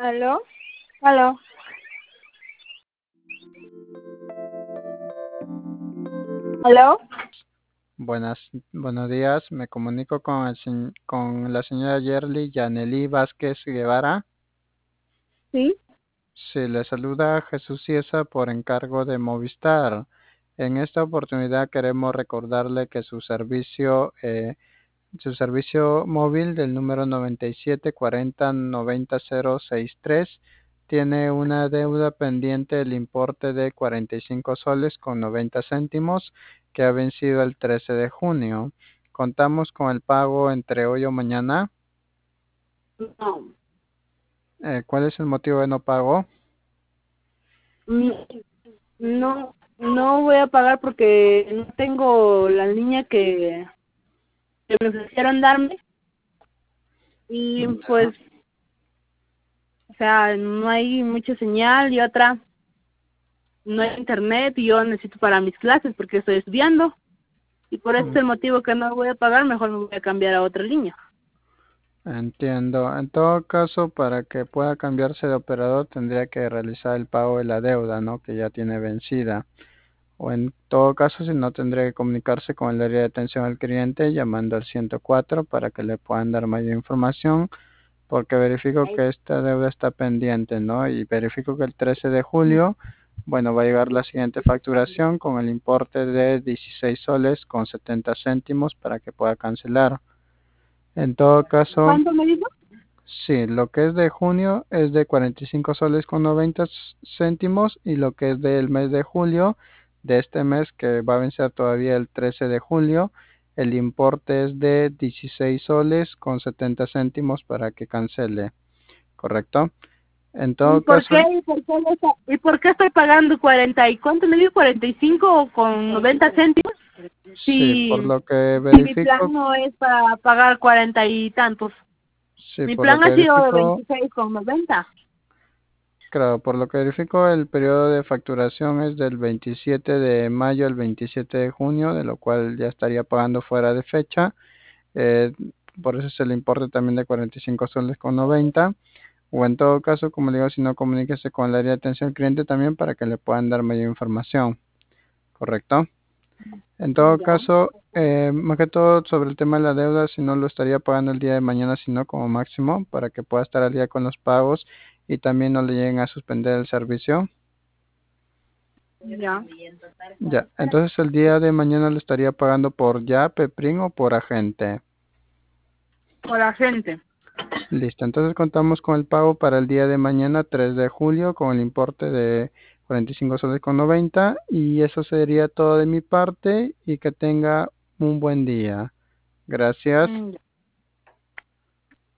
¿Aló? ¿Aló? ¿Aló? Buenos días, me comunico con la señora Yerly Yanely Vázquez Guevara. Sí. Se le saluda Jesús Ciesa por encargo de Movistar. En esta oportunidad queremos recordarle que su servicio móvil del número 97409063 tiene una deuda pendiente del importe de 45 soles con 90 céntimos que ha vencido el 13 de junio. Contamos con el pago entre hoy o mañana. No. ¿Cuál es el motivo de no pago? Mm, No, no voy a pagar porque no tengo la línea que me ofrecieron darme y pues, o sea, no hay mucha señal y otra, no hay internet y yo necesito para mis clases porque estoy estudiando y por ese Mm, es el motivo que no voy a pagar, mejor me voy a cambiar a otra línea. Entiendo. En todo caso, para que pueda cambiarse de operador, tendría que realizar el pago de la deuda, ¿no? Que ya tiene vencida. O en todo caso, si no, tendría que comunicarse con el área de atención al cliente llamando al 104 para que le puedan dar mayor información, porque verifico que esta deuda está pendiente, ¿no? Y verifico que el 13 de julio, bueno, va a llegar la siguiente facturación con el importe de 16 soles con 70 céntimos para que pueda cancelar. En todo caso, ¿Cuánto me dijo? sí, lo que es de junio es de 45 soles con 90 céntimos y lo que es del mes de julio, de este mes que va a vencer todavía el 13 de julio, el importe es de 16 soles con 70 céntimos para que cancele, ¿correcto? En ¿Y todo por qué? caso, ¿Y por qué estoy pagando 40 y cuánto me dio? 45 con 90 céntimos. sí, por Si, lo que si mi plan verifico, no es para pagar 40 y tantos. sí, Mi por lo plan que ha sido de verifico, 26,90. claro, por lo que verifico, el periodo de facturación es del 27 de mayo al 27 de junio, de lo cual ya estaría pagando fuera de fecha. Eh, por eso es el importe también de 45 soles con 90. O en todo caso, como le digo, si no, comuníquese con el área de atención al cliente también para que le puedan dar mayor información. ¿Correcto? En todo Ya. caso, más que todo sobre el tema de la deuda, si no lo estaría pagando el día de mañana, sino como máximo, para que pueda estar al día con los pagos y también no le lleguen a suspender el servicio. Ya. Ya, entonces el día de mañana lo estaría pagando por ya, Peprin o por agente. Por la gente. Listo, entonces contamos con el pago para el día de mañana, 3 de julio, con el importe de 45 soles con 90 y eso sería todo de mi parte y que tenga un buen día. Gracias.